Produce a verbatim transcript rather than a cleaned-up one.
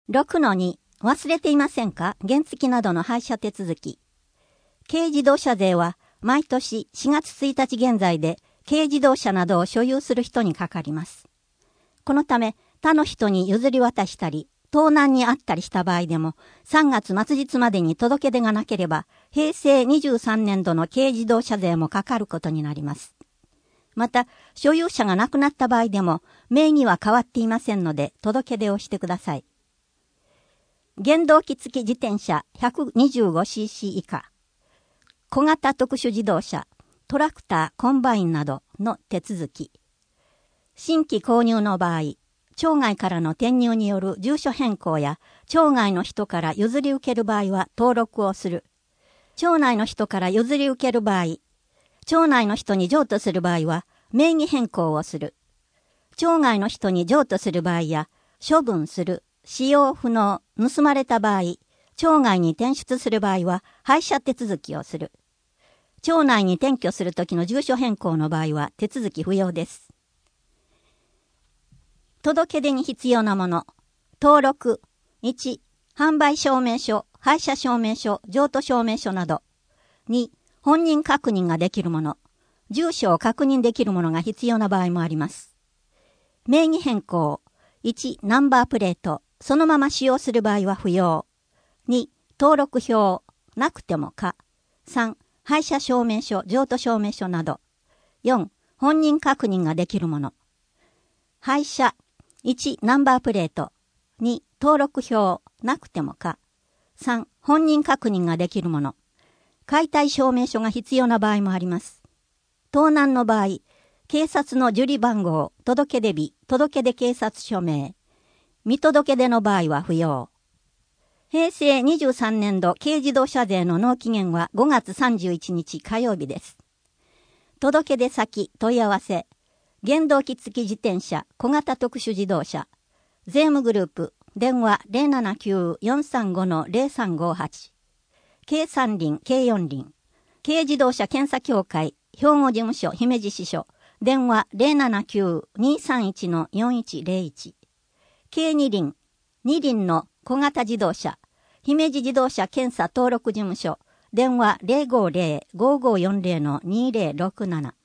ろくのに 忘れていませんか？原付などの廃車手続き。軽自動車税は毎年しがつついたち現在で軽自動車などを所有する人にかかります。このため他の人に譲り渡したり、盗難にあったりした場合でもさんがつ末日までに届け出がなければへいせいにじゅうさんねんどの軽自動車税もかかることになります。また、所有者が亡くなった場合でも名義は変わっていませんので届け出をしてください。原動機付き自転車 ひゃくにじゅうごシーシー 以下、小型特殊自動車、トラクター、コンバインなどの手続き。新規購入の場合、町外からの転入による住所変更や町外の人から譲り受ける場合は登録をする。町内の人から譲り受ける場合、町内の人に譲渡する場合は名義変更をする。町外の人に譲渡する場合や処分する、使用不能、盗まれた場合、町外に転出する場合は廃車手続きをする。町内に転居するときの住所変更の場合は手続き不要です。届け出に必要なもの。登録。いち、販売証明書、廃車証明書、譲渡証明書など。に、本人確認ができるもの。住所を確認できるものが必要な場合もあります。名義変更。いち、ナンバープレート。そのまま使用する場合は不要。に、登録表。なくても可。さん、廃車証明書、譲渡証明書など。よん、本人確認ができるもの。廃車。いち、ナンバープレート。に、登録表。なくても可。さん、本人確認ができるもの。解体証明書が必要な場合もあります。盗難の場合、警察の受理番号、届出日、届出警察署名。見届け出の場合は不要。へいせいにじゅうさんねんど軽自動車税の納期限はごがつさんじゅういちにち火曜日です。届出先、問い合わせ。原動機付き自転車、小型特殊自動車。税務グループ、電話 ゼロななきゅう よんさんご の ゼロさんごはち。軽三輪、軽四輪。軽自動車検査協会、兵庫事務所、姫路支所。電話 ゼロななきゅう にさんいち の よんいちゼロいち。軽二輪、二輪の小型自動車。姫路自動車検査登録事務所。電話 ゼロごゼロ ごごよんゼロ の にゼロろくなな。